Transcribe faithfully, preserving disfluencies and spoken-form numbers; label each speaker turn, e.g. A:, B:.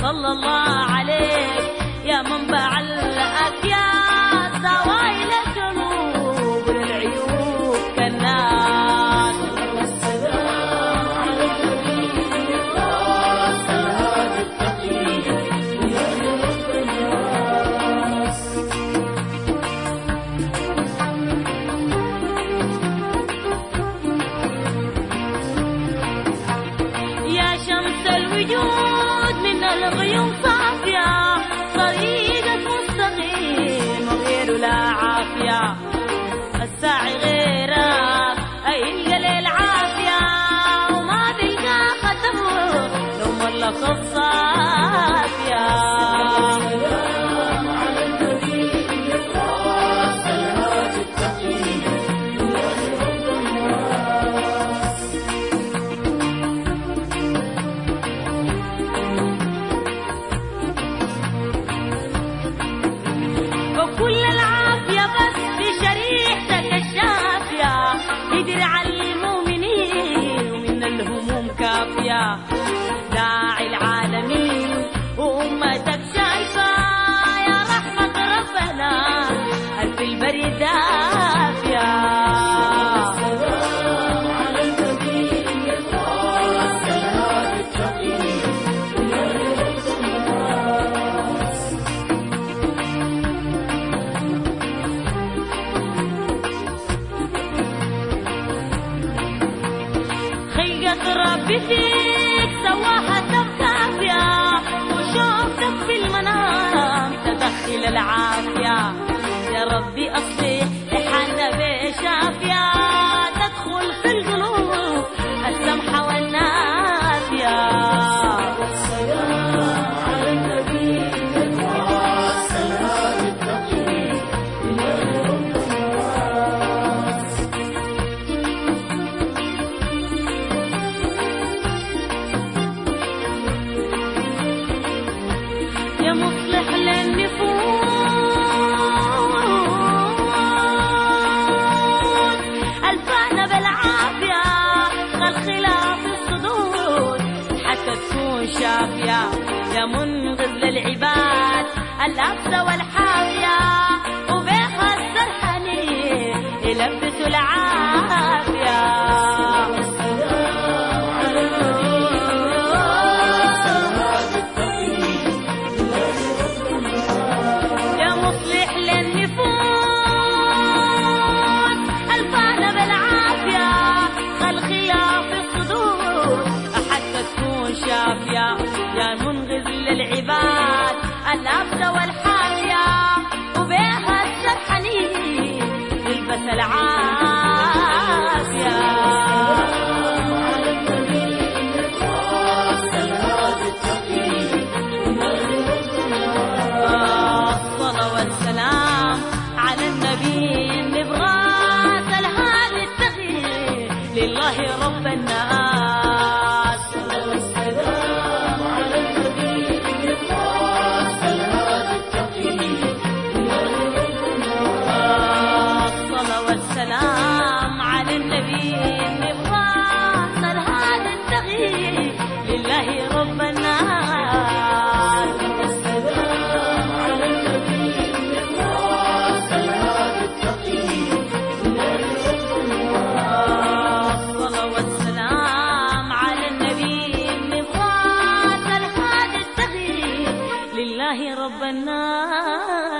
A: صلى الله عليك يا منبع الأكياس، زوايل القلوب للعيوب كالناس. والسلام على النبي الراس الهادي التقي يا رب الناس. يا شمس الوجود من الغيوم صافية، طريقك مستقيم وغيره لا عافية، الساعي غيرك أيلقى للعافية، وما بلقى ختمه لو ملك الصافية. السلام على النبي الراس الهادي التقي يا رب الناس. وكل العافية بس في شريحتك الشافية، قدر على المؤمنين ومن الهموم كافية، داعي العالمين وأمتك شايفة، يا رحمة ربنا ألف البر دافية. السلام على النبي الراس الهادي التقي يا رب الناس. خلقت ربي فيك سواها دم كافية، وشوفتك في المنام تدخل العافية، يا ربي أصلح لحالنا بشافية، تدخل في القلوب السمحة والنافية. والسلام على النبي الراس الهادي التقي يا رب الناس. يا مصلح للنفوس الفانا بالعافية، خل خلاف الصدور حتى تكون شافية، يا منقذ للعباد الأبسة والحافية، وبيها السرحاني يلبسوا العافية. والسلام على النبي الراس الهادي التقي يا مصلح للنفوس الفانا بالعافية، خل خلاف الصدور حتى تكون شافية، يا منغز للعباد الأبسة والحافية، وبيها السرحانين يلبس العافية. الصلاة والسلام على النبي النبراس الهادي التقي لله رب الناس. والسلام على النبي النبراس الهادي التقي لله رب الناس. الصلاة والسلام على النبي النبراس الهادي التقي لله رب الناس. السلام على النبي الراس الهادي التقي لله رب الناس. الصلاة والسلام على النبي الراس الهادي التقي لله رب الناس.